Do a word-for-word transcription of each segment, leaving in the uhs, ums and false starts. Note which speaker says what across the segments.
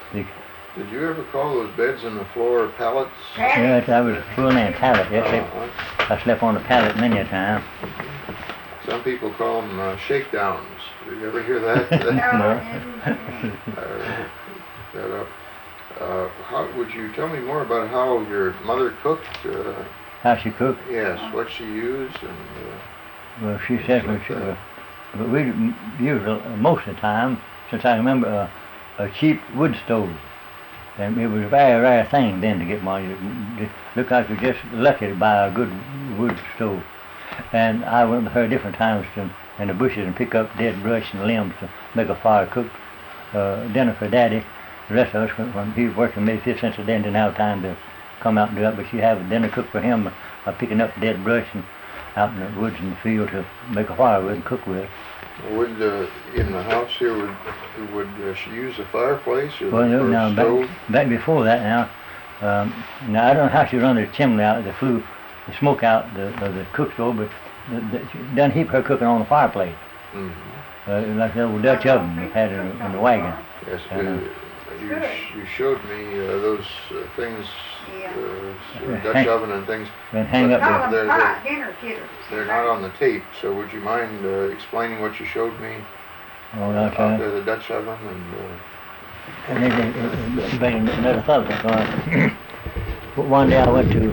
Speaker 1: The,
Speaker 2: Did you ever call those beds in the floor pallets?
Speaker 1: yes, I was full in pallet. Yes,
Speaker 2: Uh-huh.
Speaker 1: I slept on the pallet many a time.
Speaker 2: Some people call them uh, shakedowns. Did you ever hear that?
Speaker 1: No.
Speaker 2: uh, that up. Uh, how would you tell me more about how your mother cooked? Uh,
Speaker 1: How she cooked?
Speaker 2: yes, what she used, and uh,
Speaker 1: Well, she said
Speaker 2: like
Speaker 1: she,
Speaker 2: that.
Speaker 1: uh, but we used uh, most of the time, since I remember, uh, a cheap wood stove. And it was a very rare thing then to get one. You just looked like you were just lucky to buy a good wood stove. And I went with her different times to in the bushes and pick up dead brush and limbs to make a fire, cook uh, dinner for Daddy. The rest of us, when, when he was working maybe fifty cents a day, didn't have time to come out and do that, but she'd have a dinner cooked for him by picking up dead brush and out in the woods and the field to make a fire with and cook with.
Speaker 2: Would uh, in the house here would would uh, she use a fireplace or,
Speaker 1: Well, no,
Speaker 2: or
Speaker 1: now,
Speaker 2: a stove?
Speaker 1: back, back before that now, um, now I don't know how she run the chimney out, the flue, the smoke out the, the, the cook stove, but the, the, she done heap her cooking on the fireplace.
Speaker 2: Mm-hmm.
Speaker 1: Uh, like the old Dutch oven we had in, in the wagon.
Speaker 2: Yes,
Speaker 1: And, uh,
Speaker 2: uh, you, sh- you showed me uh, those uh, things, uh,
Speaker 1: Yeah.
Speaker 2: Dutch oven and things.
Speaker 1: And hang
Speaker 2: But
Speaker 1: up
Speaker 2: they're,
Speaker 1: the,
Speaker 2: they're,
Speaker 3: dinner kitters.
Speaker 2: they're not on the tape, so would you mind uh, explaining what you showed me
Speaker 1: oh,
Speaker 2: out
Speaker 1: that's right.
Speaker 2: there, the Dutch oven and uh,
Speaker 1: And then uh, uh, bring another subject. Uh, one day I went to,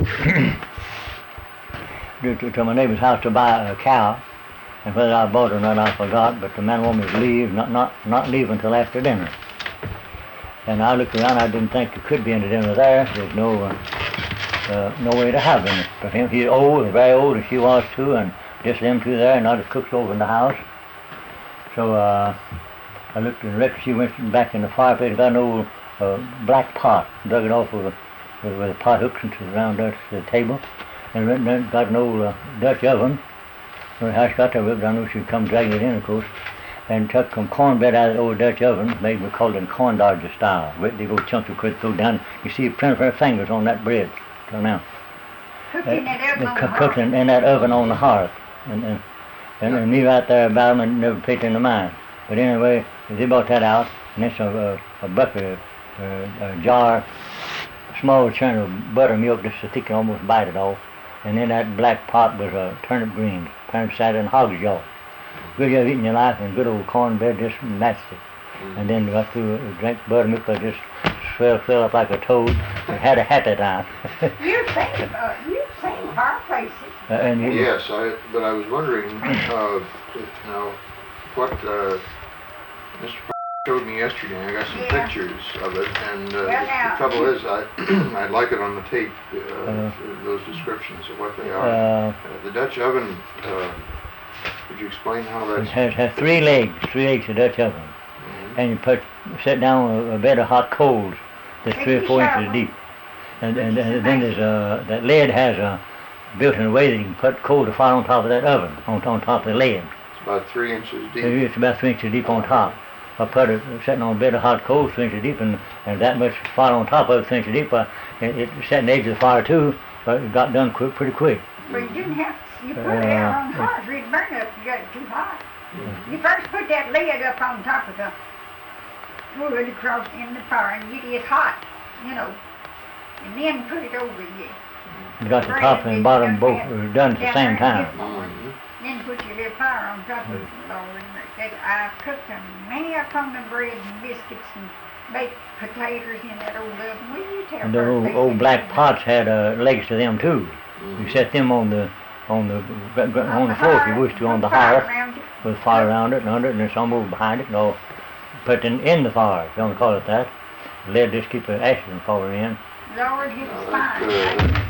Speaker 1: to to my neighbor's house to buy a cow, and whether I bought it or not I forgot, but the man wanted me to leave, not not not leave until after dinner. And I looked around, I didn't think there could be any dinner there. There's no uh, uh, no way to have dinner. But him, he's old, very old, and she was too, and just them two there, and not his cooks over in the house. So uh, I looked in the record, she went back in the fireplace, got an old uh, black pot, dug it off with a, with, with a pot hooks into the round Dutch the table, and then got an old uh, Dutch oven. When how she got there, I knew she'd come dragging it in, of course, and took some cornbread out of the old Dutch oven, made we called it corn dodger style. Great big old chunks of could throw down. You see a print of her fingers on that bread till now.
Speaker 3: Cooking that oven
Speaker 1: Uh,
Speaker 3: on
Speaker 1: coo-
Speaker 3: the
Speaker 1: cooking
Speaker 3: hearth.
Speaker 1: in that oven on the hearth. And, and, and, and me right there about them and never paid into mind. But anyway, they brought that out, and it's a, a, a bucket, uh, a jar, small churn of buttermilk, just so thick you almost bite it off. And in that black pot was a turnip greens, turnip salad and hog's jaw. Good you have eaten your life, and good old cornbread just matched it.
Speaker 2: mm-hmm.
Speaker 1: And then got through, uh, drank buttermilk, but just swell, swell up like a toad, and had a happy time.
Speaker 3: You've seen, uh, you've seen fireplaces.
Speaker 1: Uh, and you,
Speaker 2: yes, I. But I was wondering uh, now what uh, Mister showed me yesterday. I got some
Speaker 3: Yeah.
Speaker 2: pictures of it, and uh,
Speaker 3: Yeah,
Speaker 2: the,
Speaker 3: now.
Speaker 2: the trouble is, I I'd like it on the tape. Uh,
Speaker 1: Uh,
Speaker 2: those descriptions of what they are.
Speaker 1: uh,
Speaker 2: Uh, the Dutch oven. Uh, could you explain how
Speaker 1: it
Speaker 2: that's?
Speaker 1: has, has three legs, three legs of Dutch oven.
Speaker 2: Mhm.
Speaker 1: And you put, sit down a, a bed of hot coals that's three or four inches deep. And, and, and then there's a, that lid has a, built in a way that you can put coal to fire on top of that oven, on, on top of the lid.
Speaker 2: It's about three inches deep.
Speaker 1: It's about three inches deep on top. I put it sitting on a bed of hot coals three inches deep, and, and that much fire on top of it three inches deep. Uh, it, it set in the edge of the fire too, but it got done quick, pretty quick.
Speaker 3: But you didn't have, you put
Speaker 1: Uh,
Speaker 3: it out on the hearth, it'd burn up if you got it too hot. You first put that lid up on top of the wood across in the fire, and it is hot, you know, and then put it over you.
Speaker 1: You got the top and the bottom both were done at the same time.
Speaker 2: Mhm.
Speaker 3: Then put your little fire on top of it, Lord. That I cooked them, many of them the bread and biscuits and baked potatoes in that old oven. Will you tell
Speaker 1: And the
Speaker 3: her
Speaker 1: old,
Speaker 3: they
Speaker 1: old
Speaker 3: said
Speaker 1: black
Speaker 3: they-
Speaker 1: pots had uh, legs to them too. You
Speaker 2: Mhm.
Speaker 1: set them on the on the gr- gr- on the floor if you wish to, on the
Speaker 3: fire
Speaker 1: hearth,
Speaker 3: around it.
Speaker 1: with fire around it and under it, and there's some over behind it, and all put in, in the fire, if you want to call it that. The lid just keep the ashes from falling in.
Speaker 3: Lord, it was
Speaker 2: Now, that,
Speaker 3: fine.
Speaker 2: uh,